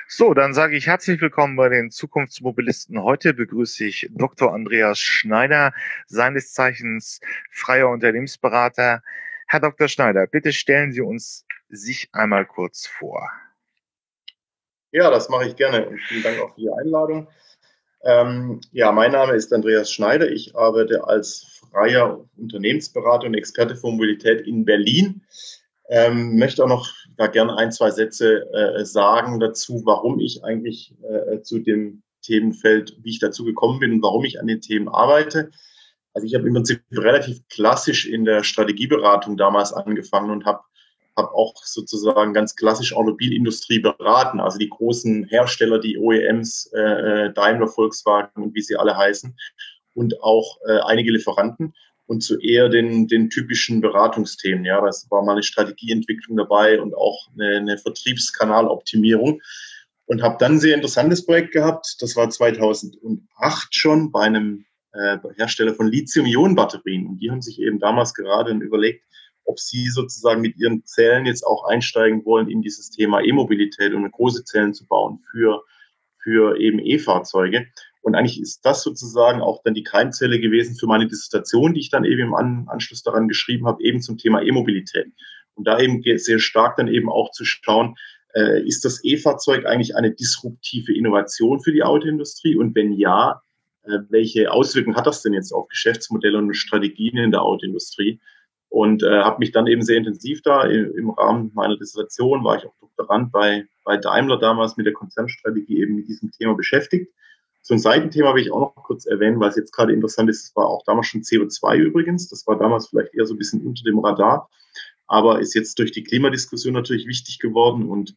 So, dann sage ich herzlich willkommen bei den Zukunftsmobilisten. Heute begrüße ich Dr. Andreas Schneider, seines Zeichens freier Unternehmensberater. Herr Dr. Schneider, bitte stellen Sie uns sich einmal kurz vor. Ja, das mache ich gerne und vielen Dank auch für die Einladung. Ja, mein Name ist Andreas Schneider. Ich arbeite als freier Unternehmensberater und Experte für Mobilität in Berlin. Möchte auch noch da gerne ein, zwei Sätze sagen dazu, warum ich eigentlich zu dem Themenfeld, wie ich dazu gekommen bin und warum ich an den Themen arbeite. Also ich habe im Prinzip relativ klassisch in der Strategieberatung damals angefangen und habe auch sozusagen ganz klassisch Automobilindustrie beraten, also die großen Hersteller, die OEMs, Daimler, Volkswagen und wie sie alle heißen und auch einige Lieferanten und zu eher den typischen Beratungsthemen. Ja, das war mal eine Strategieentwicklung dabei und auch eine Vertriebskanaloptimierung. Und habe dann ein sehr interessantes Projekt gehabt. Das war 2008 schon bei einem Hersteller von Lithium-Ionen-Batterien. Und die haben sich eben damals gerade überlegt, ob sie sozusagen mit ihren Zellen jetzt auch einsteigen wollen in dieses Thema E-Mobilität und große Zellen zu bauen für eben E-Fahrzeuge. Und eigentlich ist das sozusagen auch dann die Keimzelle gewesen für meine Dissertation, die ich dann eben im Anschluss daran geschrieben habe, eben zum Thema E-Mobilität. Und da eben sehr stark dann eben auch zu schauen, ist das E-Fahrzeug eigentlich eine disruptive Innovation für die Autoindustrie? Und wenn ja, welche Auswirkungen hat das denn jetzt auf Geschäftsmodelle und Strategien in der Autoindustrie? Und habe mich dann eben sehr intensiv da im Rahmen meiner Dissertation, war ich auch Doktorand bei Daimler damals mit der Konzernstrategie eben mit diesem Thema beschäftigt. So ein Seitenthema will ich auch noch kurz erwähnen, weil es jetzt gerade interessant ist, das war auch damals schon CO2 übrigens, das war damals vielleicht eher so ein bisschen unter dem Radar, aber ist jetzt durch die Klimadiskussion natürlich wichtig geworden und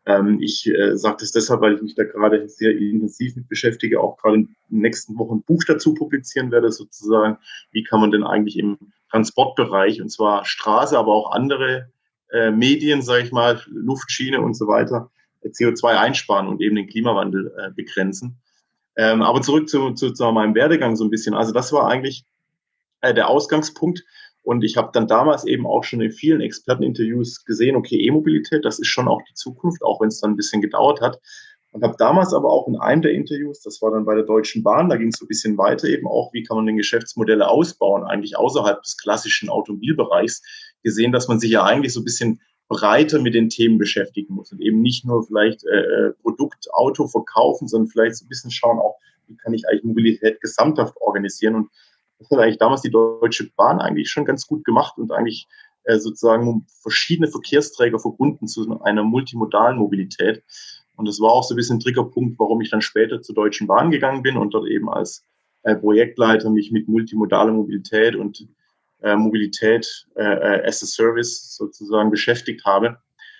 ich sage das deshalb, weil ich mich da gerade sehr intensiv mit beschäftige, auch gerade in den nächsten Wochen ein Buch dazu publizieren werde, sozusagen, wie kann man denn eigentlich im Transportbereich, und zwar Straße, aber auch andere Medien, sage ich mal, Luftschiene und so weiter, CO2 einsparen und eben den Klimawandel begrenzen. Aber zurück zu meinem Werdegang so ein bisschen. Also das war eigentlich der Ausgangspunkt. Und ich habe dann damals eben auch schon in vielen Experteninterviews gesehen, okay, E-Mobilität, das ist schon auch die Zukunft, auch wenn es dann ein bisschen gedauert hat. Und habe damals aber auch in einem der Interviews, das war dann bei der Deutschen Bahn, da ging es so ein bisschen weiter eben auch, wie kann man denn Geschäftsmodelle ausbauen, eigentlich außerhalb des klassischen Automobilbereichs, gesehen, dass man sich ja eigentlich so ein bisschen breiter mit den Themen beschäftigen muss und eben nicht nur vielleicht Produkt, Auto verkaufen, sondern vielleicht so ein bisschen schauen auch, wie kann ich eigentlich Mobilität gesamthaft organisieren. Und das hat eigentlich damals die Deutsche Bahn eigentlich schon ganz gut gemacht und eigentlich sozusagen verschiedene Verkehrsträger verbunden zu einer multimodalen Mobilität. Und das war auch so ein bisschen ein Triggerpunkt, warum ich dann später zur Deutschen Bahn gegangen bin und dort eben als Projektleiter mich mit multimodaler Mobilität und Mobilität as a Service sozusagen beschäftigt habe.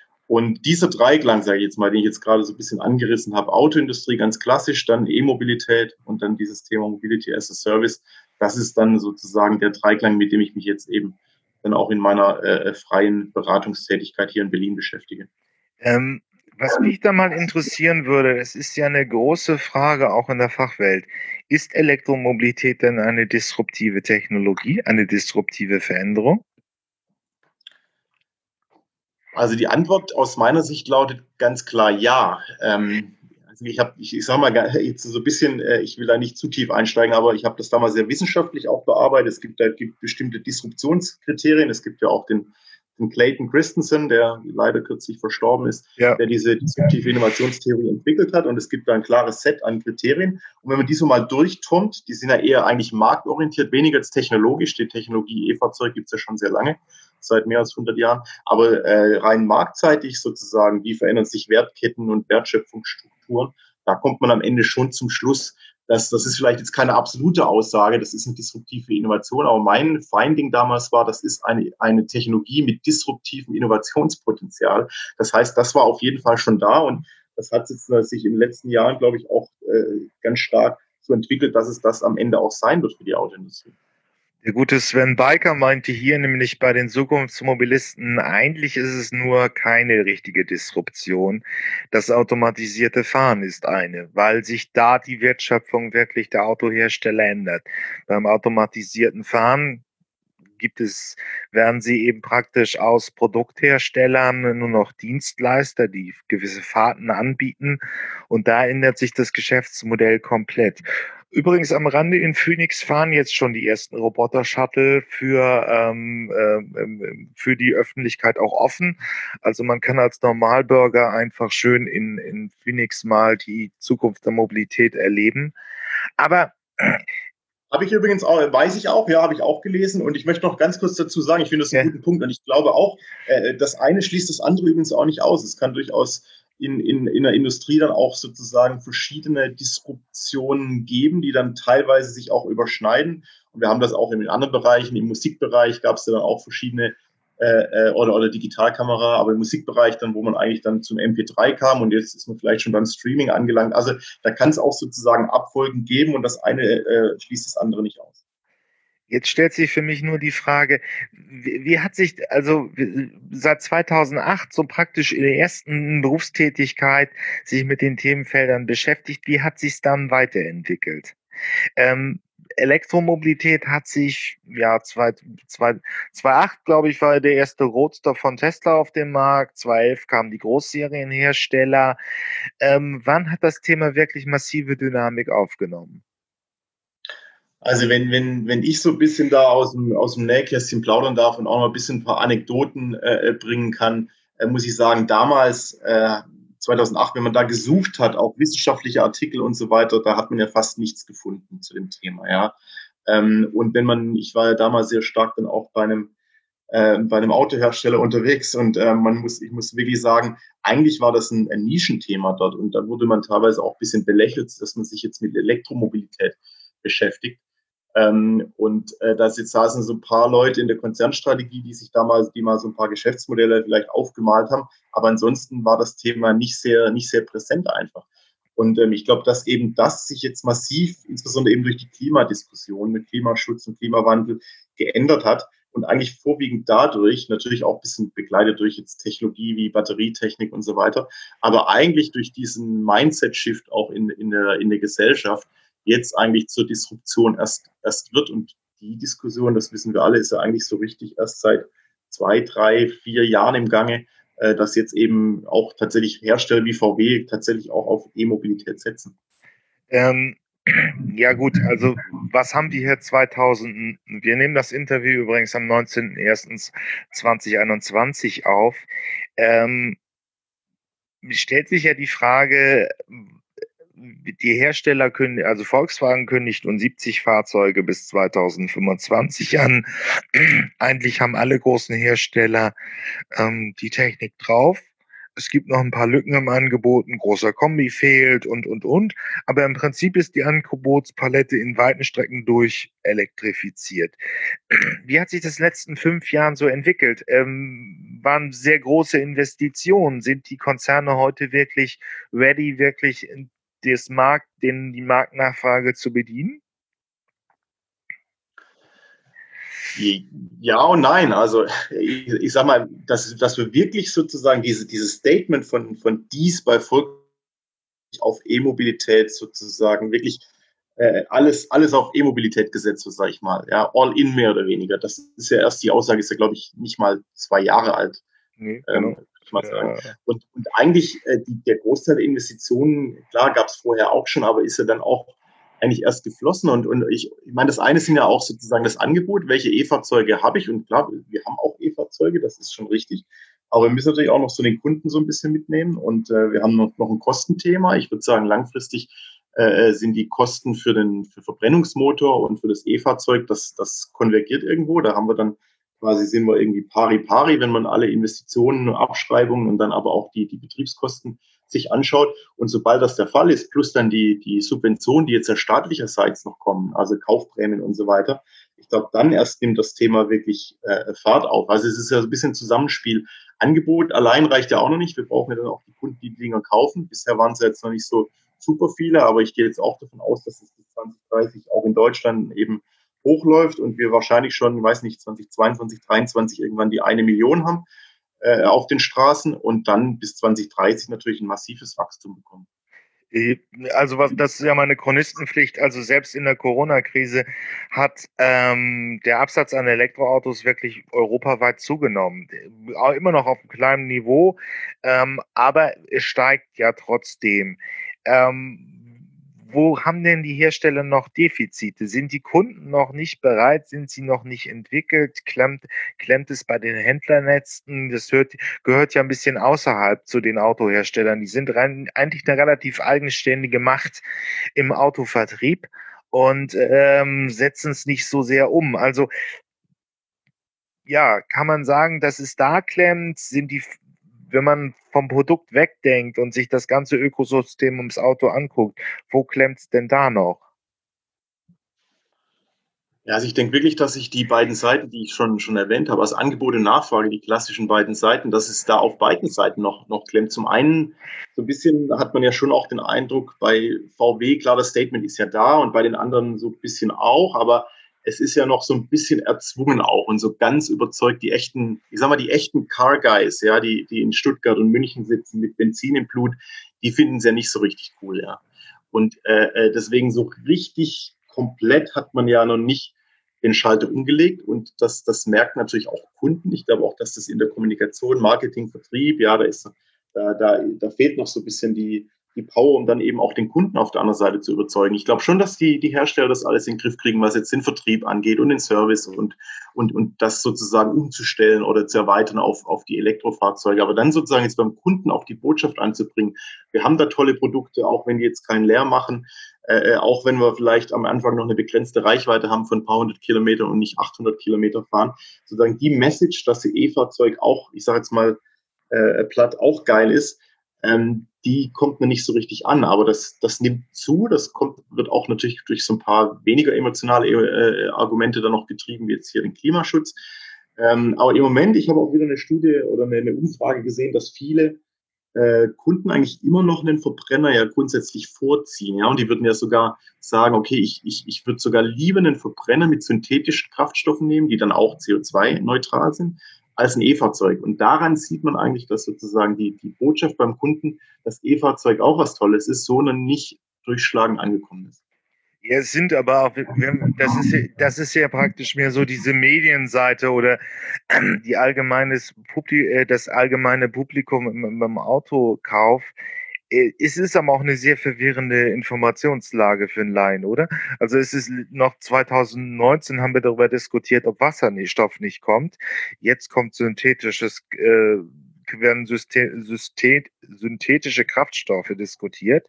Und dieser Dreiklang, sage ich jetzt mal, den ich jetzt gerade so ein bisschen angerissen habe, Autoindustrie ganz klassisch, dann E-Mobilität und dann dieses Thema Mobility as a Service, das ist dann sozusagen der Dreiklang, mit dem ich mich jetzt eben dann auch in meiner freien Beratungstätigkeit hier in Berlin beschäftige. Ähm, Was mich da mal interessieren würde, das ist ja eine große Frage auch in der Fachwelt. Ist Elektromobilität denn eine disruptive Technologie, eine disruptive Veränderung? Also die Antwort aus meiner Sicht lautet ganz klar ja. Also ich sage mal jetzt so ein bisschen, ich will da nicht zu tief einsteigen, aber ich habe das damals sehr wissenschaftlich auch bearbeitet. Gibt bestimmte Disruptionskriterien. Es gibt ja auch den Clayton Christensen, der leider kürzlich verstorben ist, Ja. der diese disruptive Innovationstheorie entwickelt hat. Und es gibt da ein klares Set an Kriterien. Und wenn man die so mal durchturnt, die sind ja eher eigentlich marktorientiert, weniger als technologisch. Die Technologie E-Fahrzeug gibt es ja schon sehr lange, seit mehr als 100 Jahren. Aber rein marktseitig sozusagen, wie verändern sich Wertketten und Wertschöpfungsstrukturen, da kommt man am Ende schon zum Schluss, das ist vielleicht jetzt keine absolute Aussage, das ist eine disruptive Innovation, aber mein Finding damals war, das ist eine Technologie mit disruptivem Innovationspotenzial. Das heißt, das war auf jeden Fall schon da und das hat sich in den letzten Jahren, glaube ich, auch ganz stark so entwickelt, dass es das am Ende auch sein wird für die Autoindustrie. Der gute Sven Biker meinte hier nämlich bei den Zukunftsmobilisten, eigentlich ist es nur keine richtige Disruption. Das automatisierte Fahren ist eine, weil sich da die Wertschöpfung wirklich der Autohersteller ändert. Beim automatisierten Fahren werden sie eben praktisch aus Produktherstellern nur noch Dienstleister, die gewisse Fahrten anbieten. Und da ändert sich das Geschäftsmodell komplett. Übrigens am Rande in Phoenix fahren jetzt schon die ersten Roboter-Shuttle für die Öffentlichkeit auch offen. Also man kann als Normalbürger einfach schön in Phoenix mal die Zukunft der Mobilität erleben. Aber habe ich übrigens auch, weiß ich auch, ja, habe ich auch gelesen. Und ich möchte noch ganz kurz dazu sagen, ich finde das einen ja, guten Punkt. Und ich glaube auch, das eine schließt das andere übrigens auch nicht aus. Es kann durchaus in der Industrie dann auch sozusagen verschiedene Disruptionen geben, die dann teilweise sich auch überschneiden. Und wir haben das auch in anderen Bereichen. Im Musikbereich gab es dann auch verschiedene oder Digitalkamera, aber im Musikbereich dann, wo man eigentlich dann zum MP3 kam und jetzt ist man vielleicht schon beim Streaming angelangt. Also da kann es auch sozusagen Abfolgen geben und das eine schließt das andere nicht aus. jetzt stellt sich für mich nur die Frage, wie hat sich, also seit 2008 so praktisch in der ersten Berufstätigkeit sich mit den Themenfeldern beschäftigt, wie hat sich es dann weiterentwickelt? Ähm, Elektromobilität hat sich, ja, 2008, glaube ich, war der erste Roadster von Tesla auf dem Markt, 2011 kamen die Großserienhersteller. Wann hat das Thema wirklich massive Dynamik aufgenommen? Also wenn ich so ein bisschen da aus dem Nähkästchen plaudern darf und auch noch ein bisschen ein paar Anekdoten bringen kann, muss ich sagen, damals, 2008, wenn man da gesucht hat, auch wissenschaftliche Artikel und so weiter, da hat man ja fast nichts gefunden zu dem Thema, ja. Und ich war ja damals sehr stark dann auch bei einem Autohersteller unterwegs und ich muss wirklich sagen, eigentlich war das ein Nischenthema dort und da wurde man teilweise auch ein bisschen belächelt, dass man sich jetzt mit Elektromobilität beschäftigt. Saßen so ein paar Leute in der Konzernstrategie, die mal so ein paar Geschäftsmodelle vielleicht aufgemalt haben. Aber ansonsten war das Thema nicht sehr präsent einfach. Und ich glaube, dass eben das sich jetzt massiv, insbesondere eben durch die Klimadiskussion mit Klimaschutz und Klimawandel geändert hat. Und eigentlich vorwiegend dadurch, natürlich auch ein bisschen begleitet durch jetzt Technologie wie Batterietechnik und so weiter, aber eigentlich durch diesen Mindset-Shift auch in der Gesellschaft, jetzt eigentlich zur Disruption erst wird. Und die Diskussion, das wissen wir alle, ist ja eigentlich so richtig erst seit 2, 3, 4 Jahren im Gange, dass jetzt eben auch tatsächlich Hersteller wie VW tatsächlich auch auf E-Mobilität setzen. Ähm, ja gut, also was haben wir hier 2000? Wir nehmen das Interview übrigens am 19.01.2021 auf. Ähm, stellt sich ja die Frage, die Hersteller können, also Volkswagen kündigt nun 70 Fahrzeuge bis 2025 an. Eigentlich haben alle großen Hersteller die Technik drauf. Es gibt noch ein paar Lücken im Angebot, ein großer Kombi fehlt und. Aber im Prinzip ist die Angebotspalette in weiten Strecken durch elektrifiziert. Wie hat sich das in den letzten 5 Jahren so entwickelt? Waren sehr große Investitionen? Sind die Konzerne heute wirklich ready, wirklich die Marktnachfrage zu bedienen? Ja und nein. Also ich sag mal, dass wir wirklich sozusagen dieses Statement von dies bei Volkswagen auf E-Mobilität sozusagen wirklich alles auf E-Mobilität gesetzt wird, sage ich mal. Ja, all in mehr oder weniger. Das ist ja erst, die Aussage ist ja, glaube ich, nicht mal 2 Jahre alt, Nee, genau. würde ich mal sagen. Ja. Und eigentlich der Großteil der Investitionen, klar, gab es vorher auch schon, aber ist ja dann auch eigentlich erst geflossen. Und ich meine, das eine sind ja auch sozusagen das Angebot, welche E-Fahrzeuge habe ich. Und klar, wir haben auch E-Fahrzeuge, das ist schon richtig. Aber wir müssen natürlich auch noch so den Kunden so ein bisschen mitnehmen. Und wir haben noch ein Kostenthema. Ich würde sagen, langfristig sind die Kosten für Verbrennungsmotor und für das E-Fahrzeug, das konvergiert irgendwo. Da haben wir dann quasi, sind wir irgendwie pari pari, wenn man alle Investitionen, Abschreibungen und dann aber auch die Betriebskosten sich anschaut. Und sobald das der Fall ist, plus dann die Subventionen, die jetzt ja staatlicherseits noch kommen, also Kaufprämien und so weiter, ich glaube, dann erst nimmt das Thema wirklich Fahrt auf. Also es ist ja so ein bisschen Zusammenspiel. Angebot allein reicht ja auch noch nicht. Wir brauchen ja dann auch die Kunden, die die Dinger kaufen. Bisher waren es ja jetzt noch nicht so super viele, aber ich gehe jetzt auch davon aus, dass es bis 2030 auch in Deutschland eben hochläuft und wir wahrscheinlich schon, ich weiß nicht, 2022, 2023 irgendwann die 1 Million haben auf den Straßen und dann bis 2030 natürlich ein massives Wachstum bekommen. Also das ist ja meine Chronistenpflicht. Also selbst in der Corona-Krise hat der Absatz an Elektroautos wirklich europaweit zugenommen. Auch immer noch auf einem kleinen Niveau, aber es steigt ja trotzdem. Ähm, Wo haben denn die Hersteller noch Defizite? Sind die Kunden noch nicht bereit? Sind sie noch nicht entwickelt? Klemmt es bei den Händlernetzen? Gehört ja ein bisschen außerhalb zu den Autoherstellern. Die sind eigentlich eine relativ eigenständige Macht im Autovertrieb und setzen es nicht so sehr um. Also ja, kann man sagen, dass es da klemmt? Wenn man vom Produkt wegdenkt und sich das ganze Ökosystem ums Auto anguckt, wo klemmt es denn da noch? Ja, also ich denke wirklich, dass sich die beiden Seiten, die ich schon erwähnt habe, also Angebot und Nachfrage, die klassischen beiden Seiten, dass es da auf beiden Seiten noch klemmt. Zum einen, so ein bisschen hat man ja schon auch den Eindruck bei VW, klar, das Statement ist ja da und bei den anderen so ein bisschen auch, aber es ist ja noch so ein bisschen erzwungen auch und so ganz überzeugt die echten, ich sag mal, die echten Car Guys, ja, die in Stuttgart und München sitzen mit Benzin im Blut, die finden es ja nicht so richtig cool, ja. Und deswegen so richtig komplett hat man ja noch nicht den Schalter umgelegt und das merken natürlich auch Kunden. Ich glaube auch, dass das in der Kommunikation, Marketing, Vertrieb, ja, da fehlt noch so ein bisschen die Power, um dann eben auch den Kunden auf der anderen Seite zu überzeugen. Ich glaube schon, dass die Hersteller das alles in den Griff kriegen, was jetzt den Vertrieb angeht und den Service und das sozusagen umzustellen oder zu erweitern auf die Elektrofahrzeuge. Aber dann sozusagen jetzt beim Kunden auch die Botschaft anzubringen, wir haben da tolle Produkte, auch wenn die jetzt keinen leer machen, auch wenn wir vielleicht am Anfang noch eine begrenzte Reichweite haben von ein paar hundert Kilometern und nicht 800 Kilometer fahren, sozusagen die Message, dass ihr E-Fahrzeug auch, ich sage jetzt mal platt, auch geil ist, die kommt mir nicht so richtig an, aber das nimmt zu, wird auch natürlich durch so ein paar weniger emotionale Argumente dann noch getrieben, wie jetzt hier den Klimaschutz. Aber im Moment, ich habe auch wieder eine Studie oder eine Umfrage gesehen, dass viele Kunden eigentlich immer noch einen Verbrenner ja grundsätzlich vorziehen. Ja, und die würden ja sogar sagen, okay, ich würde sogar lieber einen Verbrenner mit synthetischen Kraftstoffen nehmen, die dann auch CO2-neutral sind, als ein E-Fahrzeug. Und daran sieht man eigentlich, dass sozusagen die Botschaft beim Kunden, dass E-Fahrzeug auch was Tolles ist, so noch nicht durchschlagend angekommen ist. Ja, es sind aber auch, das ist ja praktisch mehr so diese Medienseite oder das allgemeine Publikum im Autokauf. Es ist aber auch eine sehr verwirrende Informationslage für einen Laien, oder? Also es ist noch 2019 haben wir darüber diskutiert, ob Wasserstoff nicht kommt. Jetzt kommt werden synthetische Kraftstoffe diskutiert.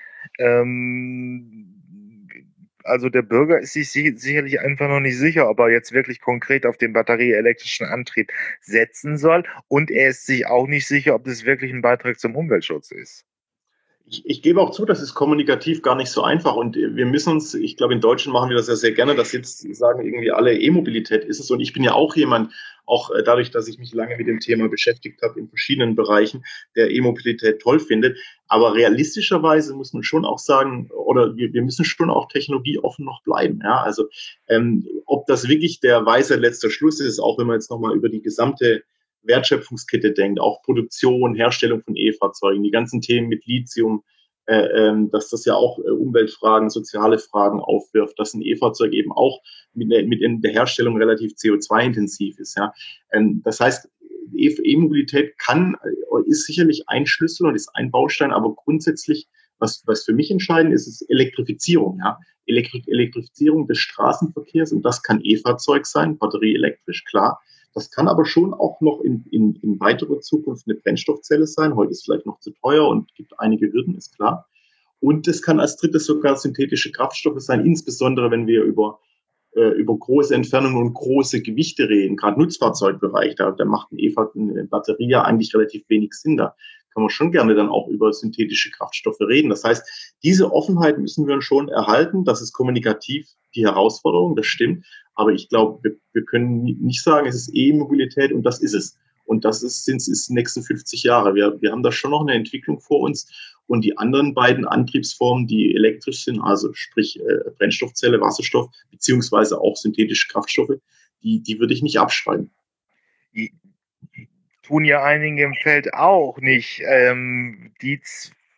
Ähm, also der Bürger ist sich sicherlich einfach noch nicht sicher, ob er jetzt wirklich konkret auf den batterieelektrischen Antrieb setzen soll. Und er ist sich auch nicht sicher, ob das wirklich ein Beitrag zum Umweltschutz ist. Ich gebe auch zu, das ist kommunikativ gar nicht so einfach. Und wir müssen uns, ich glaube, in Deutschland machen wir das ja sehr gerne, dass jetzt sagen irgendwie alle E-Mobilität ist es. Und ich bin ja auch jemand, auch dadurch, dass ich mich lange mit dem Thema beschäftigt habe in verschiedenen Bereichen, der E-Mobilität toll findet. Aber realistischerweise muss man schon auch sagen, oder wir müssen schon auch technologieoffen noch bleiben. Ja, also ob das wirklich der weise letzter Schluss ist, auch wenn man jetzt nochmal über die gesamte Wertschöpfungskette denkt, auch Produktion, Herstellung von E-Fahrzeugen, die ganzen Themen mit Lithium, dass das ja auch Umweltfragen, soziale Fragen aufwirft, dass ein E-Fahrzeug eben auch mit in der Herstellung relativ CO2-intensiv ist. Ja. Das heißt, E-Mobilität ist sicherlich ein Schlüssel und ist ein Baustein, aber grundsätzlich, was für mich entscheidend ist, ist Elektrifizierung. Ja. Elektrifizierung des Straßenverkehrs und das kann E-Fahrzeug sein, batterieelektrisch, klar. Das kann aber schon auch noch in weiterer Zukunft eine Brennstoffzelle sein. Heute ist es vielleicht noch zu teuer und gibt einige Hürden, ist klar. Und es kann als drittes sogar synthetische Kraftstoffe sein, insbesondere wenn wir über große Entfernungen und große Gewichte reden, gerade Nutzfahrzeugbereich, da macht eine Batterie ja eigentlich relativ wenig Sinn. Da kann man schon gerne dann auch über synthetische Kraftstoffe reden. Das heißt, diese Offenheit müssen wir schon erhalten. Das ist kommunikativ die Herausforderung, das stimmt. Aber ich glaube, wir können nicht sagen, es ist E-Mobilität und das ist es. Und sind es die nächsten 50 Jahre. Wir haben da schon noch eine Entwicklung vor uns. Und die anderen beiden Antriebsformen, die elektrisch sind, also sprich Brennstoffzelle, Wasserstoff, beziehungsweise auch synthetische Kraftstoffe, die würde ich nicht abschreiben. Die tun ja einige im Feld auch nicht.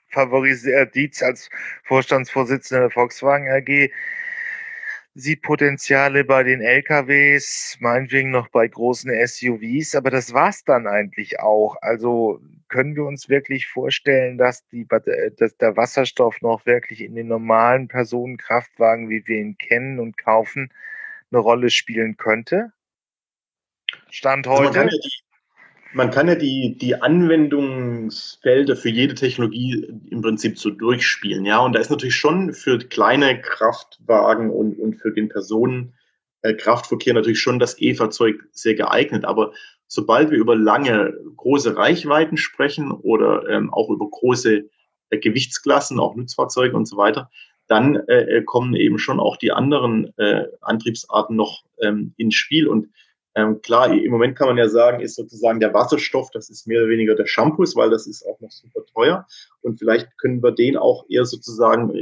favorisiert, Dietz als Vorstandsvorsitzender der Volkswagen AG sieht Potenziale bei den LKWs, meinetwegen noch bei großen SUVs, aber das war's dann eigentlich auch. Also können wir uns wirklich vorstellen, dass dass der Wasserstoff noch wirklich in den normalen Personenkraftwagen, wie wir ihn kennen und kaufen, eine Rolle spielen könnte? Stand Also heute? man kann ja die Anwendungsfelder für jede Technologie im Prinzip so durchspielen, ja. Und da ist natürlich schon für kleine Kraftwagen und für den Personenkraftverkehr natürlich schon das E-Fahrzeug sehr geeignet. Aber sobald wir über lange, große Reichweiten sprechen oder auch über große Gewichtsklassen, auch Nutzfahrzeuge und so weiter, dann kommen eben schon auch die anderen Antriebsarten noch ins Spiel. Und klar, im Moment kann man ja sagen, ist sozusagen der Wasserstoff, das ist mehr oder weniger der Shampoos, weil das ist auch noch super teuer. Und vielleicht können wir den auch eher sozusagen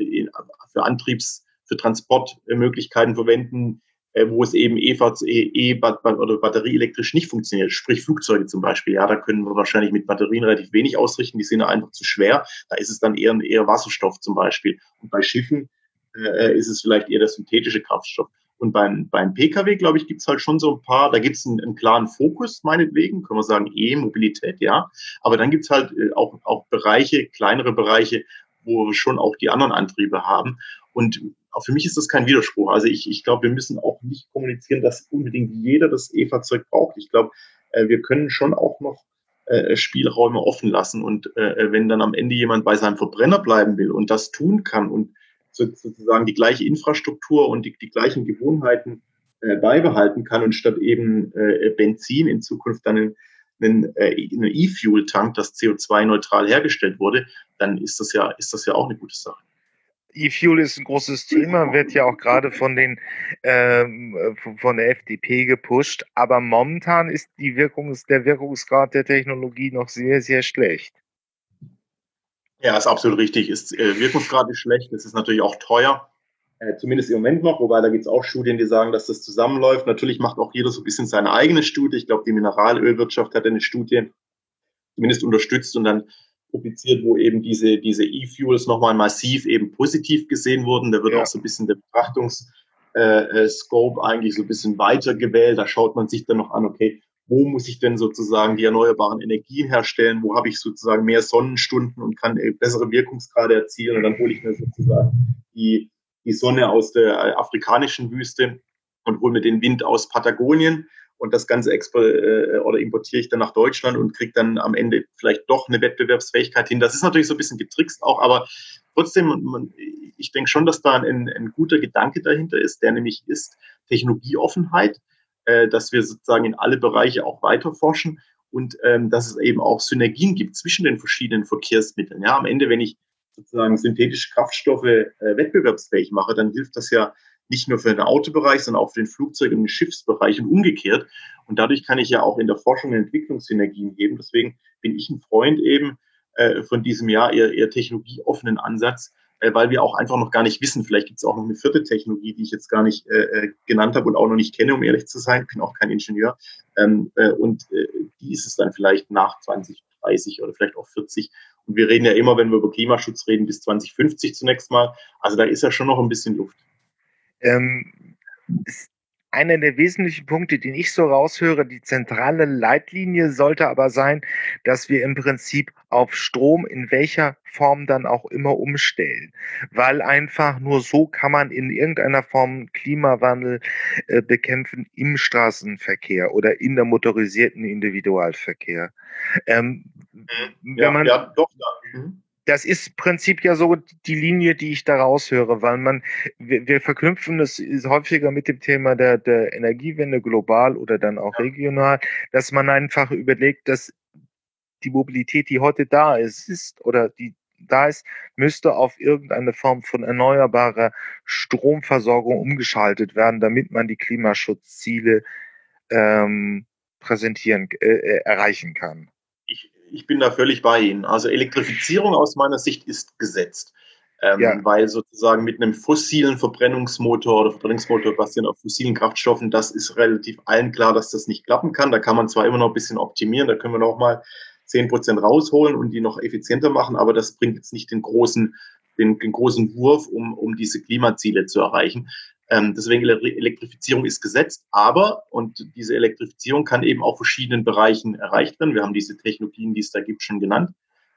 für Transportmöglichkeiten verwenden, wo es eben oder batterieelektrisch nicht funktioniert, sprich Flugzeuge zum Beispiel. Ja, da können wir wahrscheinlich mit Batterien relativ wenig ausrichten, die sind einfach zu schwer. Da ist es dann eher Wasserstoff zum Beispiel. Und bei Schiffen ist es vielleicht eher der synthetische Kraftstoff. Und beim Pkw, glaube ich, gibt es halt schon so ein paar, da gibt es einen klaren Fokus, meinetwegen, können wir sagen, E-Mobilität, ja. Aber dann gibt es halt auch Bereiche, kleinere Bereiche, wo wir schon auch die anderen Antriebe haben. Und auch für mich ist das kein Widerspruch. Also ich glaube, wir müssen auch nicht kommunizieren, dass unbedingt jeder das E-Fahrzeug braucht. Ich glaube, wir können schon auch noch Spielräume offen lassen. Und wenn dann am Ende jemand bei seinem Verbrenner bleiben will und das tun kann und sozusagen die gleiche Infrastruktur und die gleichen Gewohnheiten beibehalten kann und statt eben Benzin in Zukunft dann einen E-Fuel-Tank, das CO2-neutral hergestellt wurde, dann ist das ja auch eine gute Sache. E-Fuel ist ein großes Thema, wird ja auch gerade von der FDP gepusht, aber momentan ist der Wirkungsgrad der Technologie noch sehr, sehr schlecht. Ja, ist absolut richtig. Wirkungsgrad ist schlecht, es ist natürlich auch teuer, zumindest im Moment noch, wobei da gibt es auch Studien, die sagen, dass das zusammenläuft. Natürlich macht auch jeder so ein bisschen seine eigene Studie. Ich glaube, die Mineralölwirtschaft hat eine Studie zumindest unterstützt und dann publiziert, wo eben diese E-Fuels nochmal massiv eben positiv gesehen wurden. Da wird Ja. auch so ein bisschen der Betrachtungsscope eigentlich so ein bisschen weiter gewählt. Da schaut man sich dann noch an, okay, wo muss ich denn sozusagen die erneuerbaren Energien herstellen? Wo habe ich sozusagen mehr Sonnenstunden und kann bessere Wirkungsgrade erzielen? Und dann hole ich mir sozusagen die Sonne aus der afrikanischen Wüste und hole mir den Wind aus Patagonien. Und das Ganze oder importiere ich dann nach Deutschland und kriege dann am Ende vielleicht doch eine Wettbewerbsfähigkeit hin. Das ist natürlich so ein bisschen getrickst auch, aber trotzdem, ich denke schon, dass da ein guter Gedanke dahinter ist, der nämlich ist Technologieoffenheit, dass wir sozusagen in alle Bereiche auch weiter forschen und dass es eben auch Synergien gibt zwischen den verschiedenen Verkehrsmitteln. Ja, am Ende, wenn ich sozusagen synthetische Kraftstoffe wettbewerbsfähig mache, dann hilft das ja nicht nur für den Autobereich, sondern auch für den Flugzeug- und den Schiffsbereich und umgekehrt. Und dadurch kann ich ja auch in der Forschung und Entwicklung Synergien geben. Deswegen bin ich ein Freund eben von diesem Jahr eher technologieoffenen Ansatz, weil wir auch einfach noch gar nicht wissen, vielleicht gibt es auch noch eine vierte Technologie, die ich jetzt gar nicht genannt habe und auch noch nicht kenne, um ehrlich zu sein. Ich bin auch kein Ingenieur. Die ist es dann vielleicht nach 2030 oder vielleicht auch 40. Und wir reden ja immer, wenn wir über Klimaschutz reden, bis 2050 zunächst mal. Also da ist ja schon noch ein bisschen Luft. Ist einer der wesentlichen Punkte, den ich so raushöre, die zentrale Leitlinie sollte aber sein, dass wir im Prinzip auf Strom in welcher Form dann auch immer umstellen, weil einfach nur so kann man in irgendeiner Form Klimawandel bekämpfen im Straßenverkehr oder in der motorisierten Individualverkehr. Wenn man Ja, doch. Ja. Das ist im Prinzip ja so die Linie, die ich da raushöre, weil wir verknüpfen das häufiger mit dem Thema der Energiewende global oder dann auch regional, dass man einfach überlegt, dass die Mobilität, die heute da ist, müsste auf irgendeine Form von erneuerbarer Stromversorgung umgeschaltet werden, damit man die Klimaschutzziele erreichen kann. Ich bin da völlig bei Ihnen. Also Elektrifizierung aus meiner Sicht ist gesetzt, Ja, weil sozusagen mit einem fossilen Verbrennungsmotor oder Verbrennungsmotor basierend auf fossilen Kraftstoffen, das ist relativ allen klar, dass das nicht klappen kann. Da kann man zwar immer noch ein bisschen optimieren, da können wir noch mal 10% rausholen und die noch effizienter machen, aber das bringt jetzt nicht den großen Wurf, um diese Klimaziele zu erreichen. Deswegen Elektrifizierung ist gesetzt, aber, und diese Elektrifizierung kann eben auf verschiedenen Bereichen erreicht werden. Wir haben diese Technologien, die es da gibt, schon genannt.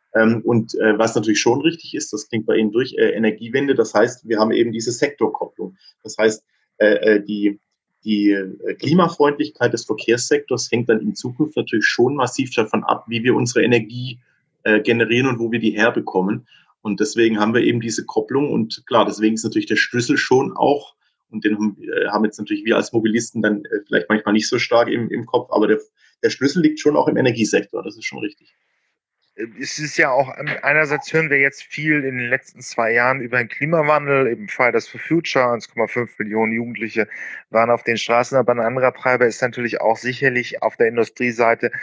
Was natürlich schon richtig ist, das klingt bei Ihnen durch, Energiewende, das heißt, wir haben eben diese Sektorkopplung. Das heißt, die Klimafreundlichkeit des Verkehrssektors hängt dann in Zukunft natürlich schon massiv davon ab, wie wir unsere Energie generieren und wo wir die herbekommen. Und deswegen haben wir eben diese Kopplung. Und klar, deswegen ist natürlich der Schlüssel schon auch, und den haben jetzt natürlich wir als Mobilisten dann vielleicht manchmal nicht so stark im Kopf, aber der Schlüssel liegt schon auch im Energiesektor, das ist schon richtig. Es ist ja auch, einerseits hören wir jetzt viel in den letzten 2 Jahren über den Klimawandel, eben Fridays for Future, 1,5 Millionen Jugendliche waren auf den Straßen, aber ein anderer Treiber ist natürlich auch sicherlich auf der Industrieseite,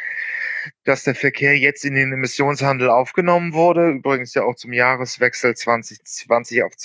dass der Verkehr jetzt in den Emissionshandel aufgenommen wurde, übrigens ja auch zum Jahreswechsel 2020 auf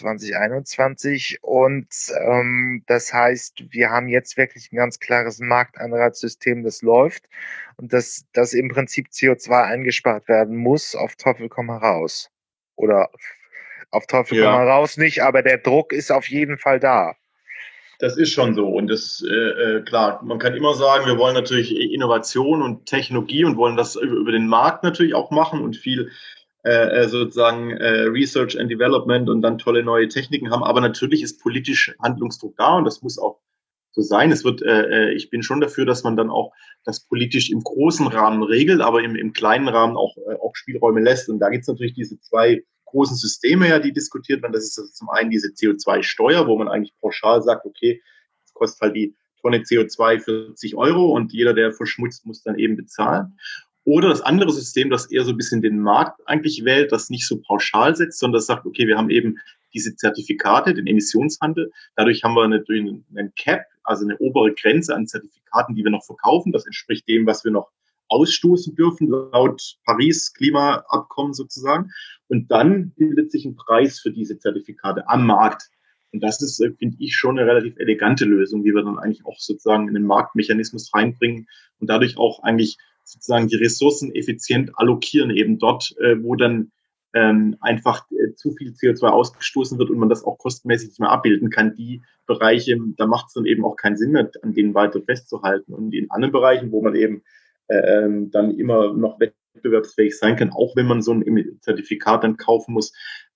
2021. Und das heißt, wir haben jetzt wirklich ein ganz klares Marktanreizsystem, das läuft und dass im Prinzip CO2 eingespart werden muss, auf Teufel komm heraus. Oder auf Teufel komm heraus nicht, aber der Druck ist auf jeden Fall da. Das ist schon so. Und das, klar, man kann immer sagen, wir wollen natürlich Innovation und Technologie und wollen das über den Markt natürlich auch machen und viel sozusagen Research and Development und dann tolle neue Techniken haben. Aber natürlich ist politisch Handlungsdruck da und das muss auch so sein. Ich bin schon dafür, dass man dann auch das politisch im großen Rahmen regelt, aber im kleinen Rahmen auch Spielräume lässt. Und da gibt es natürlich diese zwei großen Systeme, ja, die diskutiert werden. Das ist also zum einen diese CO2-Steuer, wo man eigentlich pauschal sagt, okay, es kostet halt die Tonne CO2 40 € und jeder, der verschmutzt, muss dann eben bezahlen. Oder das andere System, das eher so ein bisschen den Markt eigentlich wählt, das nicht so pauschal setzt, sondern das sagt, okay, wir haben eben diese Zertifikate, den Emissionshandel. Dadurch haben wir natürlich einen Cap, also eine obere Grenze an Zertifikaten, die wir noch verkaufen. Das entspricht dem, was wir noch ausstoßen dürfen, laut Paris-Klimaabkommen sozusagen. Und dann bildet sich ein Preis für diese Zertifikate am Markt. Und das ist, finde ich, schon eine relativ elegante Lösung, wie wir dann eigentlich auch sozusagen in den Marktmechanismus reinbringen und dadurch auch eigentlich sozusagen die Ressourcen effizient allokieren, eben dort, wo dann einfach zu viel CO2 ausgestoßen wird und man das auch kostenmäßig nicht mehr abbilden kann. Die Bereiche, da macht es dann eben auch keinen Sinn mehr, an denen weiter festzuhalten. Und in anderen Bereichen, wo man eben dann immer noch wettbewerbsfähig sein kann, auch wenn man so ein Zertifikat dann kaufen muss,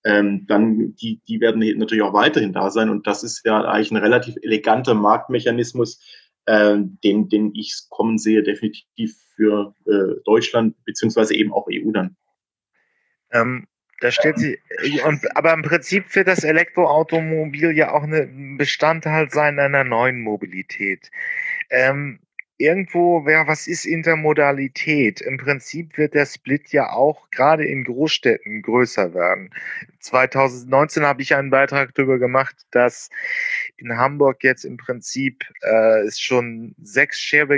dann die werden natürlich auch weiterhin da sein. Und das ist ja eigentlich ein relativ eleganter Marktmechanismus, den ich kommen sehe, definitiv für Deutschland beziehungsweise eben auch EU dann. Da stellt sich, aber im Prinzip wird das Elektroautomobil ja auch ein Bestandteil sein einer neuen Mobilität. Irgendwo was ist Intermodalität? Im Prinzip wird der Split ja auch gerade in Großstädten größer werden. 2019 habe ich einen Beitrag darüber gemacht, dass in Hamburg jetzt im Prinzip es schon 6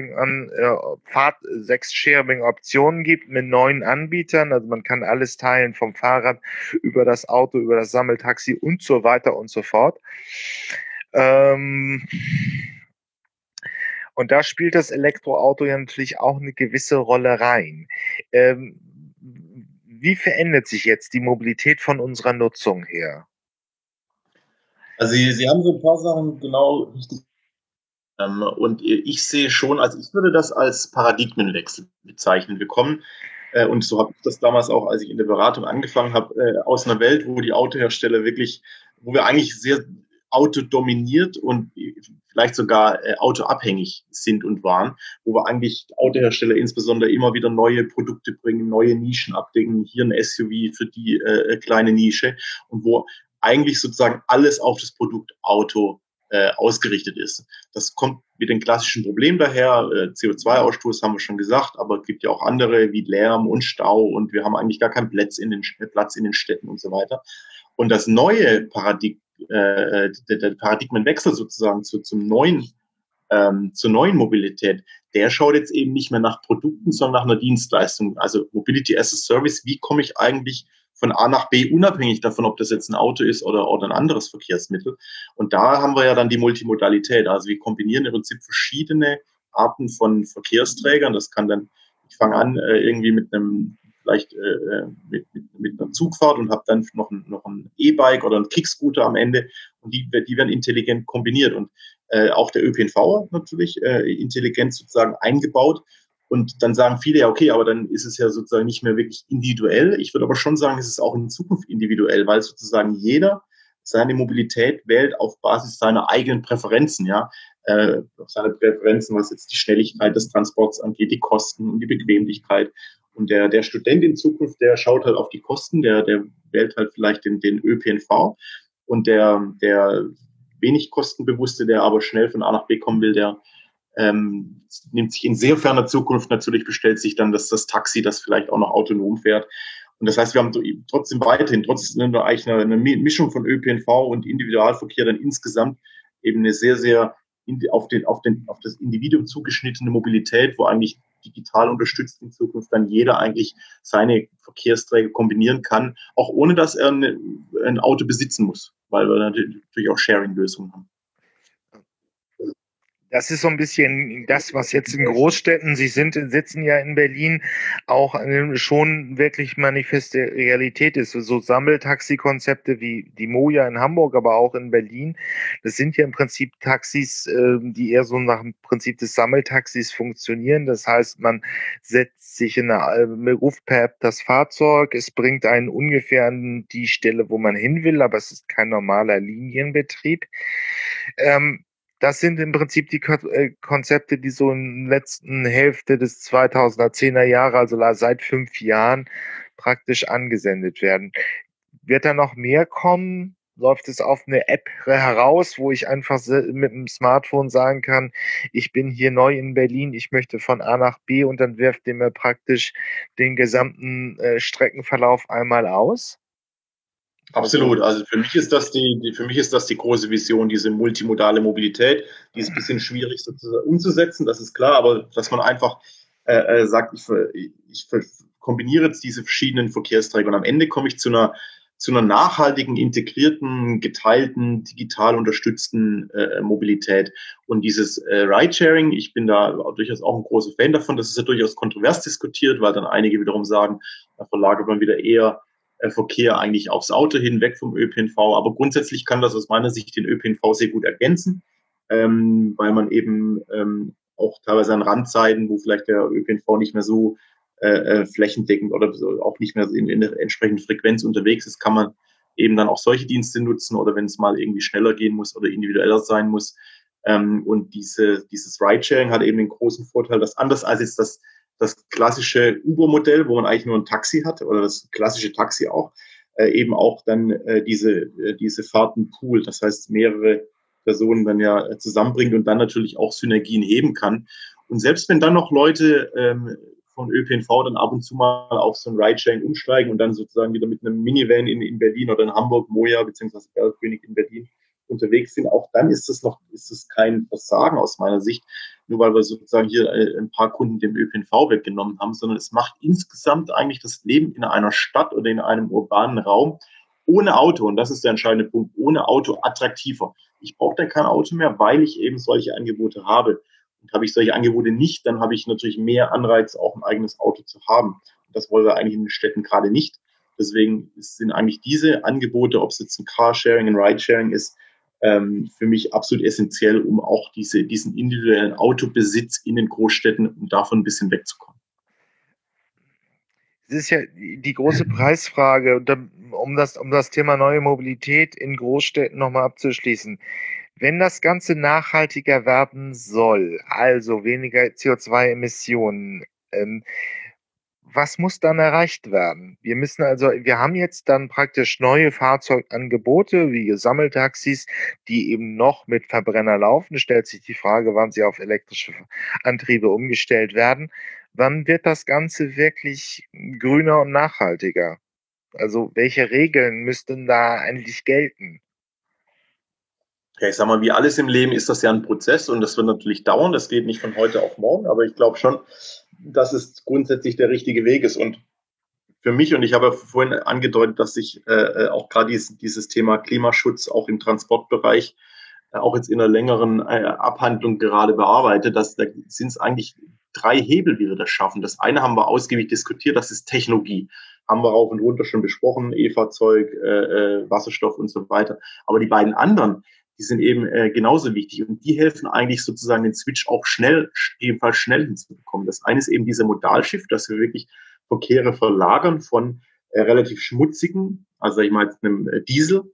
Sharing-Optionen gibt mit 9 Anbietern. Also man kann alles teilen, vom Fahrrad über das Auto, über das Sammeltaxi und so weiter und so fort. Und da spielt das Elektroauto ja natürlich auch eine gewisse Rolle rein. Wie verändert sich jetzt die Mobilität von unserer Nutzung her? Also Sie haben so ein paar Sachen genau richtig. Und ich sehe schon, also ich würde das als Paradigmenwechsel bezeichnen. Wir kommen, und so habe ich das damals auch, als ich in der Beratung angefangen habe, aus einer Welt, wo die Autohersteller wirklich, wo wir eigentlich sehr autodominiert und vielleicht sogar autoabhängig sind und waren, wo wir eigentlich Autohersteller insbesondere immer wieder neue Produkte bringen, neue Nischen abdecken, hier ein SUV für die kleine Nische und wo eigentlich sozusagen alles auf das Produkt Auto ausgerichtet ist. Das kommt mit den klassischen Problemen daher. CO2-Ausstoß haben wir schon gesagt, aber es gibt ja auch andere wie Lärm und Stau und wir haben eigentlich gar keinen Platz in den Städten und so weiter. Und das neue der Paradigmenwechsel sozusagen zur neuen Mobilität, der schaut jetzt eben nicht mehr nach Produkten, sondern nach einer Dienstleistung. Also Mobility as a Service, wie komme ich eigentlich von A nach B, unabhängig davon, ob das jetzt ein Auto ist oder ein anderes Verkehrsmittel. Und da haben wir ja dann die Multimodalität. Also wir kombinieren im Prinzip verschiedene Arten von Verkehrsträgern. Das kann dann Ich fange an irgendwie mit einem vielleicht mit einer Zugfahrt und habe dann noch ein E-Bike oder ein Kickscooter am Ende und die werden intelligent kombiniert und auch der ÖPNV natürlich intelligent sozusagen eingebaut. Und dann sagen viele, ja, okay, aber dann ist es ja sozusagen nicht mehr wirklich individuell. Ich würde aber schon sagen, es ist auch in Zukunft individuell, weil sozusagen jeder seine Mobilität wählt auf Basis seiner eigenen Präferenzen, ja, auf seine Präferenzen, was jetzt die Schnelligkeit des Transports angeht, die Kosten und die Bequemlichkeit. Und der Student in Zukunft, der schaut halt auf die Kosten, der wählt halt vielleicht den ÖPNV und der wenig kostenbewusste, der aber schnell von A nach B kommen will, der nimmt sich in sehr ferner Zukunft natürlich, bestellt sich dann das Taxi, das vielleicht auch noch autonom fährt. Und das heißt, wir haben trotzdem weiterhin, trotz eigentlich eine Mischung von ÖPNV und Individualverkehr dann insgesamt eben eine sehr, sehr auf das Individuum zugeschnittene Mobilität, wo eigentlich digital unterstützt in Zukunft dann jeder eigentlich seine Verkehrsträger kombinieren kann, auch ohne dass er ein Auto besitzen muss, weil wir natürlich auch Sharing-Lösungen haben. Das ist so ein bisschen das, was jetzt in Großstädten, sitzen ja in Berlin, auch schon wirklich manifeste Realität ist. So Sammeltaxi-Konzepte wie die Moja in Hamburg, aber auch in Berlin. Das sind ja im Prinzip Taxis, die eher so nach dem Prinzip des Sammeltaxis funktionieren. Das heißt, man setzt sich ruft per App das Fahrzeug, es bringt einen ungefähr an die Stelle, wo man hin will, aber es ist kein normaler Linienbetrieb. Das sind im Prinzip die Konzepte, die so in der letzten Hälfte des 2010er Jahre, also seit 5 Jahren, praktisch angesendet werden. Wird da noch mehr kommen? Läuft es auf eine App heraus, wo ich einfach mit dem Smartphone sagen kann, ich bin hier neu in Berlin, ich möchte von A nach B und dann wirft ihr mir praktisch den gesamten Streckenverlauf einmal aus? Absolut. Also für mich ist das die große Vision, diese multimodale Mobilität. Die ist ein bisschen schwierig sozusagen umzusetzen, das ist klar, aber dass man einfach sagt, ich kombiniere jetzt diese verschiedenen Verkehrsträger und am Ende komme ich zu einer nachhaltigen, integrierten, geteilten, digital unterstützten Mobilität. Und dieses Ridesharing, ich bin da durchaus auch ein großer Fan davon. Das ist ja durchaus kontrovers diskutiert, weil dann einige wiederum sagen, da verlagert man wieder eher Verkehr eigentlich aufs Auto hin, weg vom ÖPNV. Aber grundsätzlich kann das aus meiner Sicht den ÖPNV sehr gut ergänzen, weil man eben auch teilweise an Randzeiten, wo vielleicht der ÖPNV nicht mehr so flächendeckend oder auch nicht mehr in der entsprechenden Frequenz unterwegs ist, kann man eben dann auch solche Dienste nutzen oder wenn es mal irgendwie schneller gehen muss oder individueller sein muss. Und dieses Ridesharing hat eben den großen Vorteil, dass anders als jetzt das klassische Uber-Modell, wo man eigentlich nur ein Taxi hat, oder das klassische Taxi auch, eben auch dann diese Fahrten poolt. Das heißt, mehrere Personen dann ja zusammenbringt und dann natürlich auch Synergien heben kann. Und selbst wenn dann noch Leute von ÖPNV dann ab und zu mal auf so ein Ridesharing umsteigen und dann sozusagen wieder mit einem Minivan in Berlin oder in Hamburg, Moja beziehungsweise Bergkönig in Berlin unterwegs sind, auch dann ist es kein Versagen aus meiner Sicht, nur weil wir sozusagen hier ein paar Kunden dem ÖPNV weggenommen haben, sondern es macht insgesamt eigentlich das Leben in einer Stadt oder in einem urbanen Raum ohne Auto, und das ist der entscheidende Punkt, ohne Auto attraktiver. Ich brauche dann kein Auto mehr, weil ich eben solche Angebote habe. Und habe ich solche Angebote nicht, dann habe ich natürlich mehr Anreiz, auch ein eigenes Auto zu haben. Und das wollen wir eigentlich in den Städten gerade nicht. Deswegen sind eigentlich diese Angebote, ob es jetzt ein Carsharing, ein Ridesharing ist, für mich absolut essentiell, um auch diesen individuellen Autobesitz in den Großstädten, um davon ein bisschen wegzukommen. Es ist ja die große Preisfrage, um das Thema neue Mobilität in Großstädten nochmal abzuschließen. Wenn das Ganze nachhaltiger werden soll, also weniger CO2-Emissionen, was muss dann erreicht werden? Wir haben jetzt dann praktisch neue Fahrzeugangebote wie Sammeltaxis, die eben noch mit Verbrenner laufen. Stellt sich die Frage, wann sie auf elektrische Antriebe umgestellt werden. Wann wird das Ganze wirklich grüner und nachhaltiger? Also welche Regeln müssten da eigentlich gelten? Ja, ich sag mal, wie alles im Leben ist das ja ein Prozess und das wird natürlich dauern. Das geht nicht von heute auf morgen, aber ich glaube schon, dass es grundsätzlich der richtige Weg ist. Und für mich, und ich habe vorhin angedeutet, dass ich auch gerade dieses Thema Klimaschutz auch im Transportbereich auch jetzt in einer längeren Abhandlung gerade bearbeitet, da sind es eigentlich 3 Hebel, wie wir das schaffen. Das eine haben wir ausgiebig diskutiert, das ist Technologie. Haben wir rauf und runter schon besprochen, E-Fahrzeug, Wasserstoff und so weiter. Aber die beiden anderen, die sind eben genauso wichtig und die helfen eigentlich sozusagen den Switch auch ebenfalls schnell hinzubekommen. Das eine ist eben dieser Modalshift, dass wir wirklich Verkehre verlagern von relativ schmutzigen, also sag ich mal jetzt einem Diesel,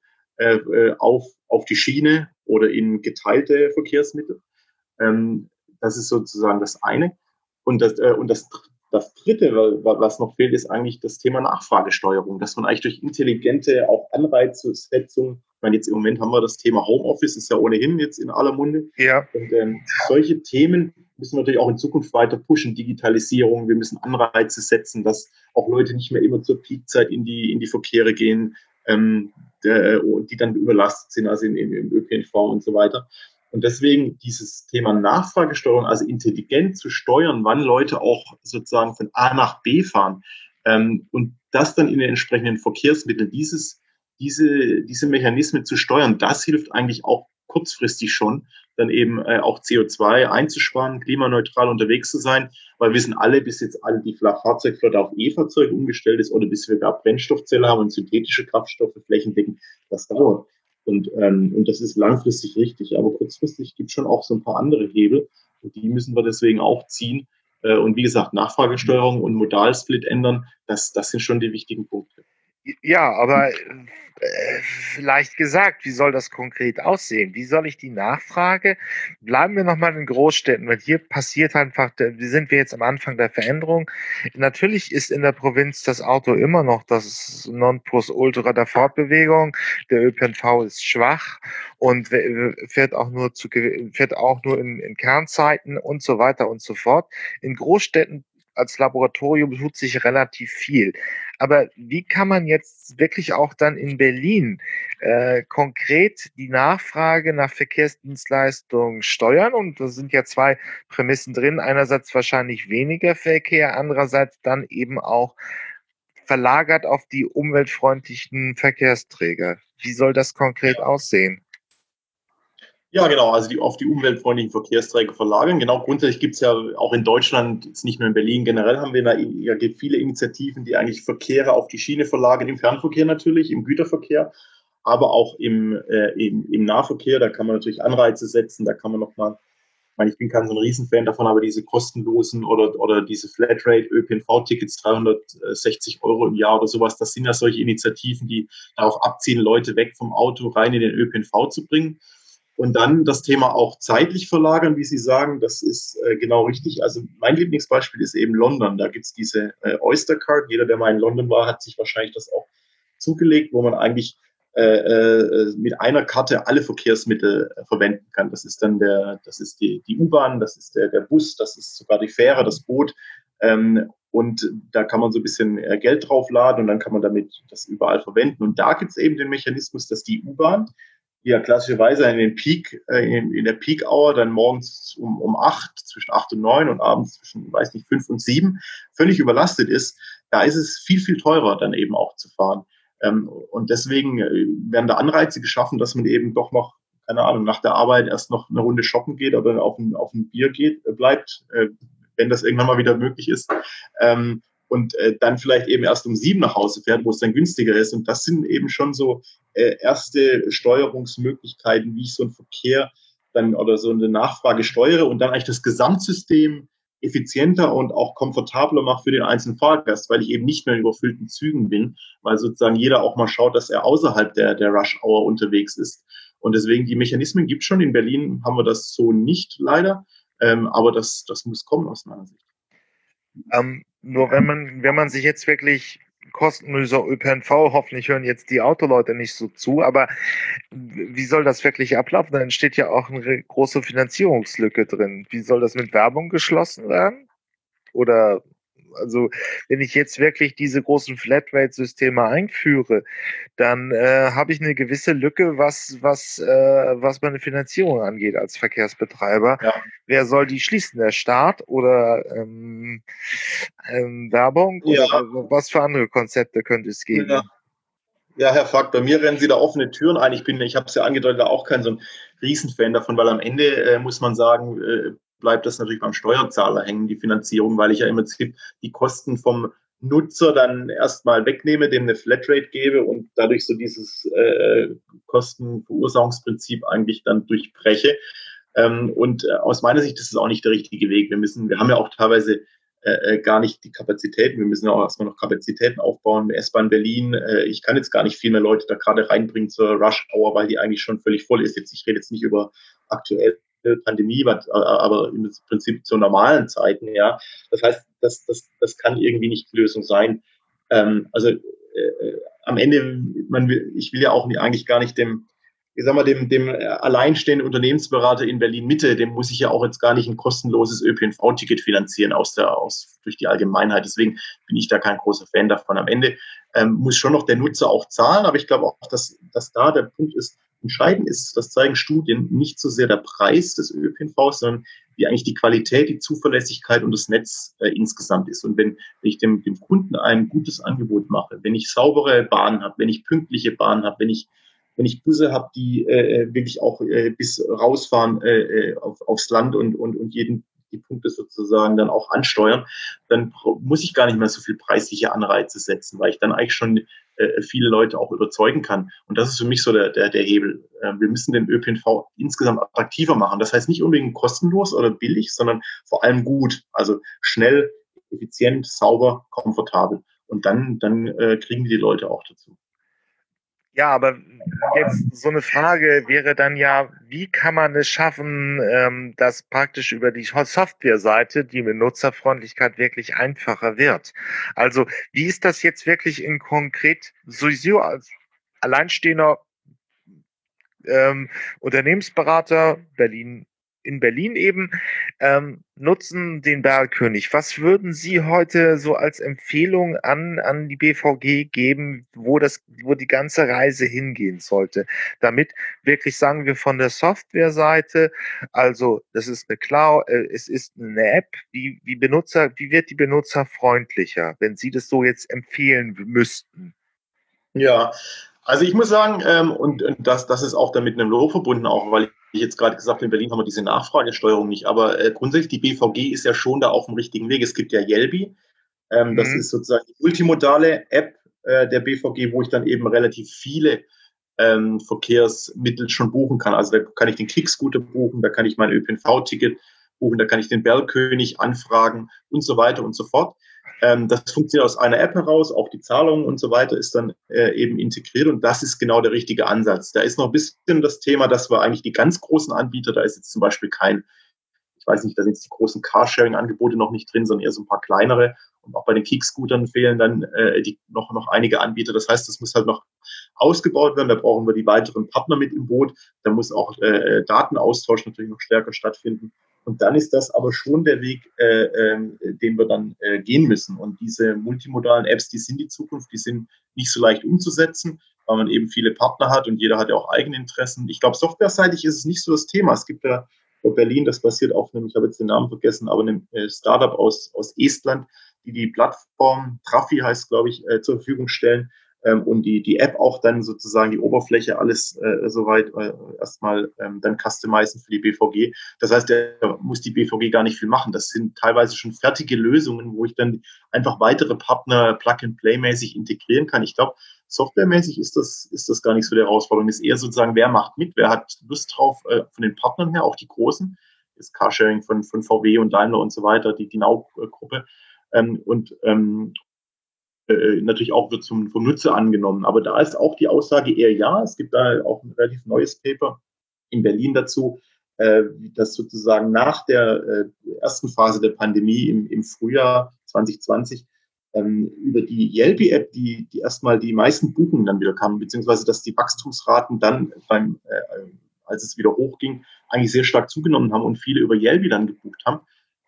auf die Schiene oder in geteilte Verkehrsmittel. Das ist sozusagen das eine. Und das Dritte, was noch fehlt, ist eigentlich das Thema Nachfragesteuerung, dass man eigentlich durch intelligente auch Anreizsetzung, ich meine, jetzt im Moment haben wir das Thema Homeoffice, ist ja ohnehin jetzt in aller Munde. Ja. Und solche Themen müssen wir natürlich auch in Zukunft weiter pushen. Digitalisierung, wir müssen Anreize setzen, dass auch Leute nicht mehr immer zur Peakzeit in die Verkehre gehen, die dann überlastet sind, also im ÖPNV und so weiter. Und deswegen dieses Thema Nachfragesteuerung, also intelligent zu steuern, wann Leute auch sozusagen von A nach B fahren und das dann in den entsprechenden Verkehrsmitteln, diese Mechanismen zu steuern, das hilft eigentlich auch kurzfristig schon, dann eben auch CO2 einzusparen, klimaneutral unterwegs zu sein, weil wir sind alle, bis jetzt alle die Fahrzeugflotte auf E-Fahrzeuge umgestellt ist oder bis wir gar Brennstoffzelle haben und synthetische Kraftstoffe flächendeckend, das dauert. Und das ist langfristig richtig, aber kurzfristig gibt es schon auch so ein paar andere Hebel und die müssen wir deswegen auch ziehen. Und wie gesagt, Nachfragesteuerung und Modalsplit ändern, das sind schon die wichtigen Punkte. Ja, aber leicht gesagt, wie soll das konkret aussehen? Wie soll ich die Nachfrage? Bleiben wir nochmal in Großstädten, weil hier passiert einfach, sind wir jetzt am Anfang der Veränderung. Natürlich ist in der Provinz das Auto immer noch das Nonplusultra der Fortbewegung. Der ÖPNV ist schwach und fährt auch nur in Kernzeiten und so weiter und so fort. In Großstädten als Laboratorium tut sich relativ viel. Aber wie kann man jetzt wirklich auch dann in Berlin konkret die Nachfrage nach Verkehrsdienstleistungen steuern? Und da sind ja zwei Prämissen drin. Einerseits wahrscheinlich weniger Verkehr, andererseits dann eben auch verlagert auf die umweltfreundlichen Verkehrsträger. Wie soll das konkret aussehen? Ja, genau, also auf die umweltfreundlichen Verkehrsträger verlagern. Genau, grundsätzlich gibt es ja auch in Deutschland, jetzt nicht nur in Berlin, generell haben wir da ja, viele Initiativen, die eigentlich Verkehre auf die Schiene verlagern, im Fernverkehr natürlich, im Güterverkehr, aber auch im Nahverkehr. Da kann man natürlich Anreize setzen, da kann man nochmal, ich meine, ich bin kein so ein Riesenfan davon, aber diese kostenlosen oder diese Flatrate ÖPNV-Tickets, 360 € im Jahr oder sowas, das sind ja solche Initiativen, die darauf abzielen, Leute weg vom Auto rein in den ÖPNV zu bringen. Und dann das Thema auch zeitlich verlagern, wie Sie sagen, das ist genau richtig. Also mein Lieblingsbeispiel ist eben London. Da gibt es diese Oyster Card. Jeder, der mal in London war, hat sich wahrscheinlich das auch zugelegt, wo man eigentlich mit einer Karte alle Verkehrsmittel verwenden kann. Das ist dann die U-Bahn, das ist der Bus, das ist sogar die Fähre, das Boot. Und da kann man so ein bisschen Geld draufladen und dann kann man damit das überall verwenden. Und da gibt es eben den Mechanismus, dass die U-Bahn, die ja klassischerweise in der Peak-Hour dann morgens um 8, zwischen 8 und 9 und abends zwischen, weiß nicht, 5 und 7 völlig überlastet ist, da ist es viel, viel teurer dann eben auch zu fahren. Und deswegen werden da Anreize geschaffen, dass man eben doch noch, keine Ahnung, nach der Arbeit erst noch eine Runde shoppen geht oder auf ein Bier bleibt, wenn das irgendwann mal wieder möglich ist. Und dann vielleicht eben erst um 7 nach Hause fährt, wo es dann günstiger ist. Und das sind eben schon so erste Steuerungsmöglichkeiten, wie ich so einen Verkehr dann oder so eine Nachfrage steuere und dann eigentlich das Gesamtsystem effizienter und auch komfortabler mache für den einzelnen Fahrgast, weil ich eben nicht mehr in überfüllten Zügen bin, weil sozusagen jeder auch mal schaut, dass er außerhalb der Rush-Hour unterwegs ist. Und deswegen, die Mechanismen gibt es schon. In Berlin haben wir das so nicht leider, aber das muss kommen aus meiner Sicht. Nur wenn man sich jetzt wirklich kostenloser ÖPNV, hoffentlich hören jetzt die Autoleute nicht so zu, aber wie soll das wirklich ablaufen? Da entsteht ja auch eine große Finanzierungslücke drin. Wie soll das mit Werbung geschlossen werden? Oder also wenn ich jetzt wirklich diese großen Flatrate-Systeme einführe, dann habe ich eine gewisse Lücke, was meine Finanzierung angeht als Verkehrsbetreiber. Ja. Wer soll die schließen? Der Staat oder Werbung? Ja. Oder was für andere Konzepte könnte es geben? Ja. Ja, Herr Fack, bei mir rennen Sie da offene Türen ein. Ich habe es ja angedeutet, auch kein so ein Riesenfan davon, weil am Ende muss man sagen, bleibt das natürlich beim Steuerzahler hängen, die Finanzierung, weil ich ja im Prinzip die Kosten vom Nutzer dann erstmal wegnehme, dem eine Flatrate gebe und dadurch so dieses Kostenverursachungsprinzip eigentlich dann durchbreche. Aus meiner Sicht ist es auch nicht der richtige Weg. Wir haben ja auch teilweise gar nicht die Kapazitäten. Wir müssen ja auch erstmal noch Kapazitäten aufbauen. S-Bahn Berlin, ich kann jetzt gar nicht viel mehr Leute da gerade reinbringen zur Rush Hour, weil die eigentlich schon völlig voll ist. Ich rede jetzt nicht über aktuelle Pandemie, aber im Prinzip zu normalen Zeiten, ja. Das heißt, das kann irgendwie nicht die Lösung sein. Am Ende, ich will ja auch eigentlich gar nicht dem alleinstehenden Unternehmensberater in Berlin Mitte, dem muss ich ja auch jetzt gar nicht ein kostenloses ÖPNV-Ticket finanzieren durch die Allgemeinheit. Deswegen bin ich da kein großer Fan davon. Am Ende muss schon noch der Nutzer auch zahlen, aber ich glaube auch, dass da der Punkt ist, entscheidend ist, das zeigen Studien, nicht so sehr der Preis des ÖPNVs, sondern wie eigentlich die Qualität, die Zuverlässigkeit und das Netz insgesamt ist. Und wenn ich dem Kunden ein gutes Angebot mache, wenn ich saubere Bahnen habe, wenn ich pünktliche Bahnen habe, wenn ich Busse habe, die wirklich auch bis rausfahren aufs Land und die Punkte sozusagen dann auch ansteuern, dann muss ich gar nicht mehr so viel preisliche Anreize setzen, weil ich dann eigentlich schon viele Leute auch überzeugen kann. Und das ist für mich so der Hebel. Wir müssen den ÖPNV insgesamt attraktiver machen. Das heißt nicht unbedingt kostenlos oder billig, sondern vor allem gut. Also schnell, effizient, sauber, komfortabel. Und dann kriegen wir die Leute auch dazu. Ja, aber jetzt so eine Frage wäre dann ja, wie kann man es schaffen, dass praktisch über die Softwareseite die Benutzerfreundlichkeit wirklich einfacher wird? Also, wie ist das jetzt wirklich in konkret sowieso als alleinstehender Unternehmensberater in Berlin eben, nutzen den Bergkönig. Was würden Sie heute so als Empfehlung an die BVG geben, wo die ganze Reise hingehen sollte? Damit wirklich, sagen wir, von der Softwareseite, also das ist eine Cloud, es ist eine App, wie wird die Benutzer freundlicher, wenn Sie das so jetzt empfehlen müssten? Ja, also ich muss sagen, und das ist auch dann mit einem Lob verbunden, auch weil ich jetzt gerade gesagt habe, in Berlin haben wir diese Nachfragesteuerung nicht, aber grundsätzlich die BVG ist ja schon da auf dem richtigen Weg. Es gibt ja Yelby, das Mhm. ist sozusagen die multimodale App der BVG, wo ich dann eben relativ viele Verkehrsmittel schon buchen kann. Also da kann ich den Kickscooter buchen, da kann ich mein ÖPNV-Ticket buchen, da kann ich den Bergkönig anfragen und so weiter und so fort. Das funktioniert aus einer App heraus, auch die Zahlung und so weiter ist dann eben integriert und das ist genau der richtige Ansatz. Da ist noch ein bisschen das Thema, dass wir eigentlich die ganz großen Anbieter, da ist jetzt zum Beispiel kein, ich weiß nicht, da sind jetzt die großen Carsharing-Angebote noch nicht drin, sondern eher so ein paar kleinere. Und auch bei den Kickscootern fehlen dann noch einige Anbieter. Das heißt, das muss halt noch ausgebaut werden. Da brauchen wir die weiteren Partner mit im Boot. Da muss auch Datenaustausch natürlich noch stärker stattfinden. Und dann ist das aber schon der Weg, den wir dann gehen müssen. Und diese multimodalen Apps, die sind die Zukunft, die sind nicht so leicht umzusetzen, weil man eben viele Partner hat und jeder hat ja auch eigene Interessen. Ich glaube, softwareseitig ist es nicht so das Thema. Es gibt ja für Berlin, das basiert auf einem, ich habe jetzt den Namen vergessen, aber einem Startup aus Estland, die Plattform Trafi heißt, glaube ich, zur Verfügung stellen und die App auch dann sozusagen die Oberfläche alles soweit erstmal dann customizen für die BVG. Das heißt, da muss die BVG gar nicht viel machen. Das sind teilweise schon fertige Lösungen, wo ich dann einfach weitere Partner Plug-and-Play-mäßig integrieren kann. Ich glaube, softwaremäßig ist das gar nicht so die Herausforderung. Es ist eher sozusagen, wer macht mit, wer hat Lust drauf, von den Partnern her, auch die großen, das Carsharing von VW und Daimler und so weiter, die Now-Gruppe. Und natürlich auch wird vom Nutzer angenommen. Aber da ist auch die Aussage eher ja. Es gibt da auch ein relativ neues Paper in Berlin dazu, dass sozusagen nach der ersten Phase der Pandemie im Frühjahr 2020 über die Yelby-App die erstmal die meisten Buchungen dann wieder kamen, beziehungsweise dass die Wachstumsraten dann als es wieder hochging, eigentlich sehr stark zugenommen haben und viele über Yelby dann gebucht haben.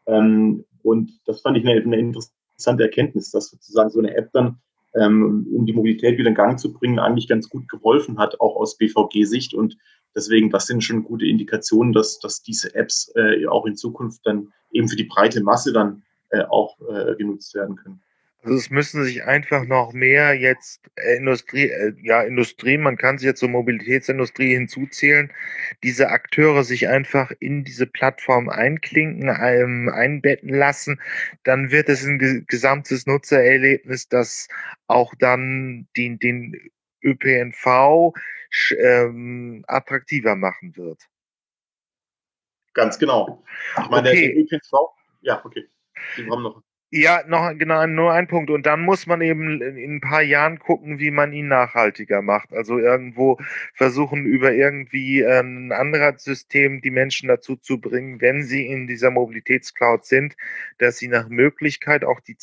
Und das fand ich eine interessante Erkenntnis, dass sozusagen so eine App dann, um die Mobilität wieder in Gang zu bringen, eigentlich ganz gut geholfen hat, auch aus BVG-Sicht. Und deswegen, das sind schon gute Indikationen, dass diese Apps auch in Zukunft dann eben für die breite Masse dann auch genutzt werden können. Also es müssen sich einfach noch mehr jetzt Industrie, man kann sich jetzt zur Mobilitätsindustrie hinzuzählen, diese Akteure sich einfach in diese Plattform einklinken, einbetten lassen, dann wird es ein gesamtes Nutzererlebnis, das auch dann den ÖPNV attraktiver machen wird. Ganz genau. Ich meine, der Okay, ÖPNV, ja, okay. Sie haben noch. ja, noch genau, nur ein Punkt. Und dann muss man eben in ein paar Jahren gucken, wie man ihn nachhaltiger macht. Also irgendwo versuchen, über irgendwie ein Anreizsystem die Menschen dazu zu bringen, wenn sie in dieser Mobilitätscloud sind, dass sie nach Möglichkeit auch die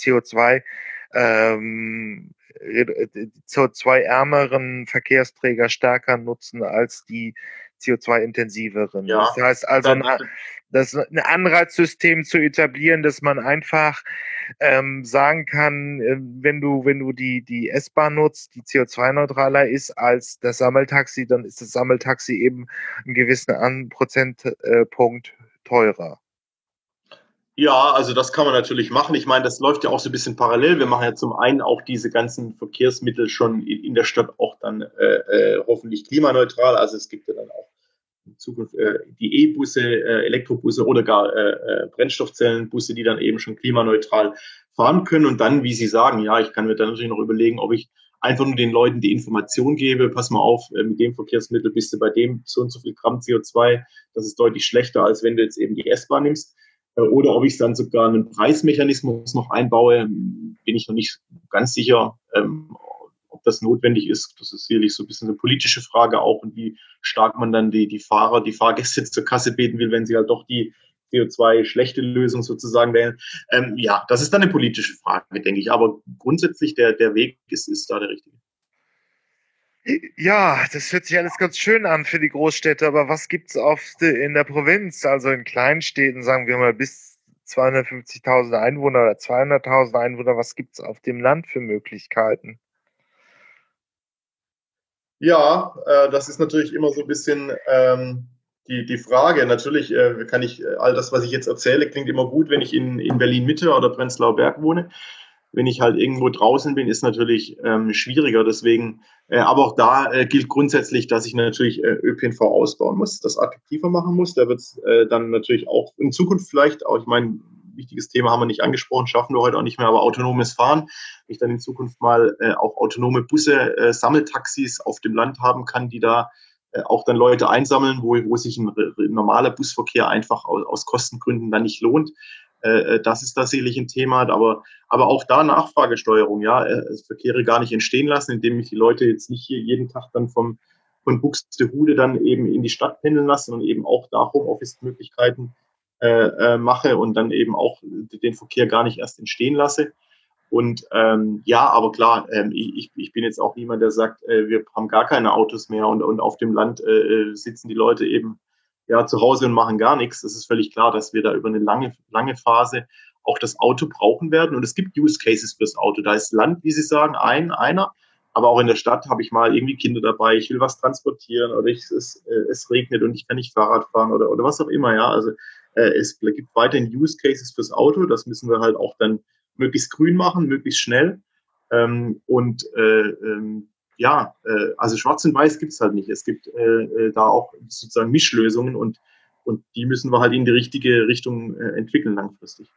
CO2-ärmeren Verkehrsträger stärker nutzen als die CO2-intensiveren. Das Ja, heißt also, da, da, ein Anreizsystem zu etablieren, dass man einfach sagen kann, wenn du die S-Bahn nutzt, die CO2-neutraler ist als das Sammeltaxi, dann ist das Sammeltaxi eben einen gewissen Prozentpunkt teurer. ja, also das kann man natürlich machen. Ich meine, das läuft ja auch so ein bisschen parallel. Wir machen ja zum einen auch diese ganzen Verkehrsmittel schon in der Stadt auch dann hoffentlich klimaneutral. Also es gibt ja dann auch in Zukunft die E-Busse, Elektrobusse oder gar Brennstoffzellenbusse, die dann eben schon klimaneutral fahren können. Und dann, wie Sie sagen, ja, ich kann mir dann natürlich noch überlegen, ob ich einfach nur den Leuten die Information gebe, pass mal auf, mit dem Verkehrsmittel bist du bei dem so und so viel Gramm CO2, das ist deutlich schlechter, als wenn du jetzt eben die S-Bahn nimmst. Oder ob ich dann sogar einen Preismechanismus noch einbaue, bin ich noch nicht ganz sicher, ob das notwendig ist. Das ist sicherlich so ein bisschen eine politische Frage auch und wie stark man dann die Fahrer, die Fahrgäste zur Kasse beten will, wenn sie halt doch die CO2-schlechte Lösung sozusagen wählen. Ja, das ist dann eine politische Frage, denke ich. Aber grundsätzlich der Weg ist da der richtige. Ja, das hört sich alles ganz schön an für die Großstädte, aber was gibt's in der Provinz, also in Kleinstädten, sagen wir mal bis 250.000 Einwohner oder 200.000 Einwohner, was gibt's auf dem Land für Möglichkeiten? Ja, das ist natürlich immer so ein bisschen die Frage. Natürlich kann ich all das, was ich jetzt erzähle, klingt immer gut, wenn ich in Berlin-Mitte oder Prenzlauer Berg wohne. Wenn ich halt irgendwo draußen bin, ist natürlich schwieriger. Deswegen, aber auch da gilt grundsätzlich, dass ich natürlich ÖPNV ausbauen muss, das attraktiver machen muss. Da wird es dann natürlich auch in Zukunft vielleicht, auch ich meine, wichtiges Thema haben wir nicht angesprochen, schaffen wir heute auch nicht mehr, aber autonomes Fahren, ich dann in Zukunft mal auch autonome Busse, Sammeltaxis auf dem Land haben kann, die da auch dann Leute einsammeln, wo sich ein normaler Busverkehr einfach aus Kostengründen dann nicht lohnt. Das ist tatsächlich ein Thema, aber auch da Nachfragesteuerung, ja, Verkehre gar nicht entstehen lassen, indem ich die Leute jetzt nicht hier jeden Tag dann von Buxtehude dann eben in die Stadt pendeln lasse, sondern eben auch da Homeoffice-Möglichkeiten mache und dann eben auch den Verkehr gar nicht erst entstehen lasse. Und ja, aber klar, ich bin jetzt auch niemand, der sagt, wir haben gar keine Autos mehr und auf dem Land sitzen die Leute eben ja zu Hause und machen gar nichts. Das ist völlig klar, dass wir da über eine lange Phase auch das Auto brauchen werden. Und es gibt Use Cases fürs Auto. Da ist Land, wie Sie sagen, einer. Aber auch in der Stadt habe ich mal irgendwie Kinder dabei, ich will was transportieren oder es regnet und ich kann nicht Fahrrad fahren oder was auch immer. Ja, also es gibt weiterhin Use Cases fürs Auto. Das müssen wir halt auch dann möglichst grün machen, möglichst schnell. Und ja, also schwarz und weiß gibt es halt nicht. Es gibt da auch sozusagen Mischlösungen und die müssen wir halt in die richtige Richtung entwickeln langfristig.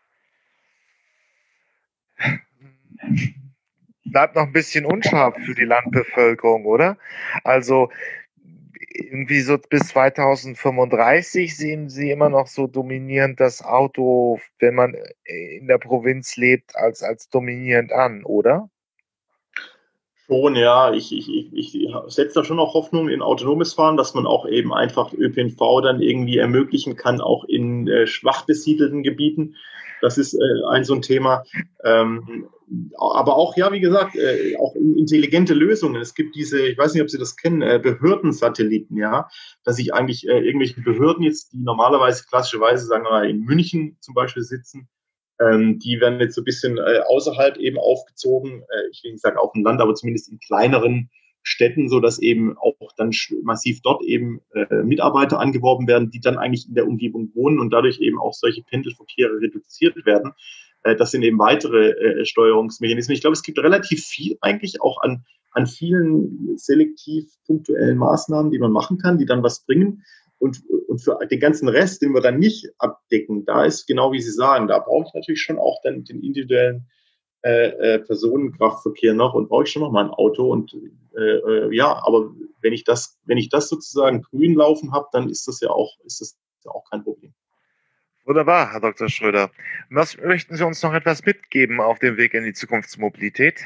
Bleibt noch ein bisschen unscharf für die Landbevölkerung, oder? Also irgendwie so bis 2035 sehen Sie immer noch so dominierend das Auto, wenn man in der Provinz lebt, als dominierend an, oder? Schon, ja, ich setze da schon auch Hoffnung in autonomes Fahren, dass man auch eben einfach ÖPNV dann irgendwie ermöglichen kann, auch in schwach besiedelten Gebieten. Das ist so ein Thema. Aber auch, ja, wie gesagt, auch intelligente Lösungen. Es gibt diese, ich weiß nicht, ob Sie das kennen, Behördensatelliten, ja, dass sich eigentlich irgendwelche Behörden jetzt, die normalerweise klassischerweise, sagen wir mal, in München zum Beispiel sitzen, die werden jetzt so ein bisschen außerhalb eben aufgezogen. Ich will nicht sagen auf dem Land, aber zumindest in kleineren Städten, so dass eben auch dann massiv dort eben Mitarbeiter angeworben werden, die dann eigentlich in der Umgebung wohnen und dadurch eben auch solche Pendelverkehre reduziert werden. Das sind eben weitere Steuerungsmechanismen. Ich glaube, es gibt relativ viel eigentlich auch an vielen selektiv punktuellen Maßnahmen, die man machen kann, die dann was bringen. Und für den ganzen Rest, den wir dann nicht abdecken, da ist genau wie Sie sagen, da brauche ich natürlich schon auch dann den individuellen Personenkraftverkehr noch und brauche ich schon noch mal ein Auto. Und ja, aber wenn ich das sozusagen grün laufen habe, dann ist das ja auch kein Problem. Wunderbar, Herr Dr. Schröder. Was möchten Sie uns noch etwas mitgeben auf dem Weg in die Zukunftsmobilität?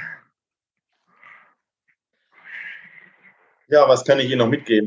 Ja, was kann ich Ihnen noch mitgeben?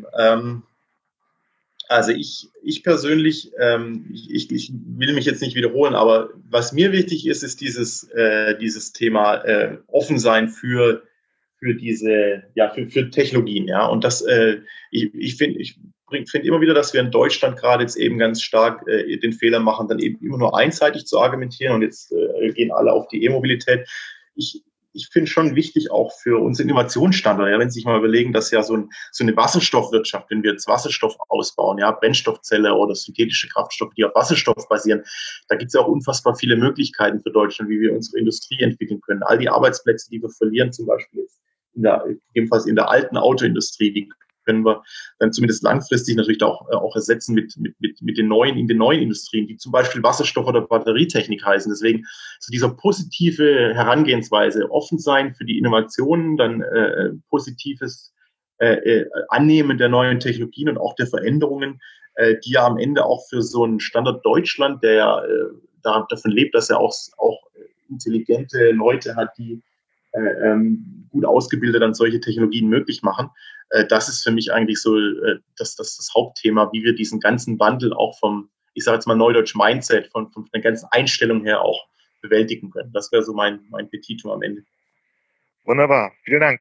Also ich persönlich, ich will mich jetzt nicht wiederholen, aber was mir wichtig ist, ist dieses Thema offen sein für diese, ja, für Technologien, ja. Und ich finde immer wieder, dass wir in Deutschland gerade jetzt eben ganz stark den Fehler machen, dann eben immer nur einseitig zu argumentieren und jetzt gehen alle auf die E-Mobilität. Ich, ich finde schon wichtig auch für unsere Innovationsstandorte, ja, wenn Sie sich mal überlegen, dass ja so eine Wasserstoffwirtschaft, wenn wir jetzt Wasserstoff ausbauen, ja, Brennstoffzelle oder synthetische Kraftstoffe, die auf Wasserstoff basieren, da gibt es ja auch unfassbar viele Möglichkeiten für Deutschland, wie wir unsere Industrie entwickeln können. All die Arbeitsplätze, die wir verlieren, zum Beispiel jetzt jedenfalls in der alten Autoindustrie, die können wir dann zumindest langfristig natürlich auch ersetzen mit den neuen Industrien, die zum Beispiel Wasserstoff- oder Batterietechnik heißen. Deswegen so dieser positive Herangehensweise, offen sein für die Innovationen, dann positives Annehmen der neuen Technologien und auch der Veränderungen, die ja am Ende auch für so einen Standort Deutschland, der ja davon lebt, dass er auch intelligente Leute hat, die gut ausgebildet dann solche Technologien möglich machen. Das ist für mich eigentlich so das Hauptthema, wie wir diesen ganzen Wandel auch ich sage jetzt mal Neudeutsch Mindset, von der ganzen Einstellung her auch bewältigen können. Das wäre so mein Petitum am Ende. Wunderbar, vielen Dank.